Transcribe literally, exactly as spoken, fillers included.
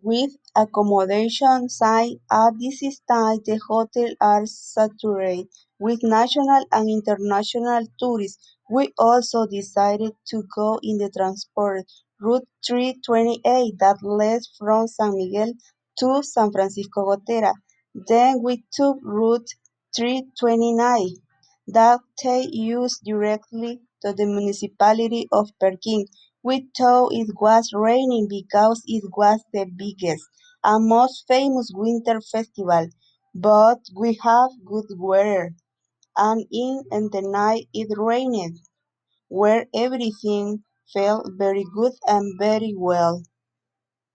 with accommodation sites at this time the hotels are saturated with national and international tourists. We also decided to go in the transport Route three twenty-eight that leads from San Miguel to San Francisco Gotera. Then we took Route three twenty-nine that takes us directly to the municipality of Perkin. We thought it was raining because it was the biggest and most famous winter festival, but we have good weather, and in the night it rained, where everything felt very good and very well.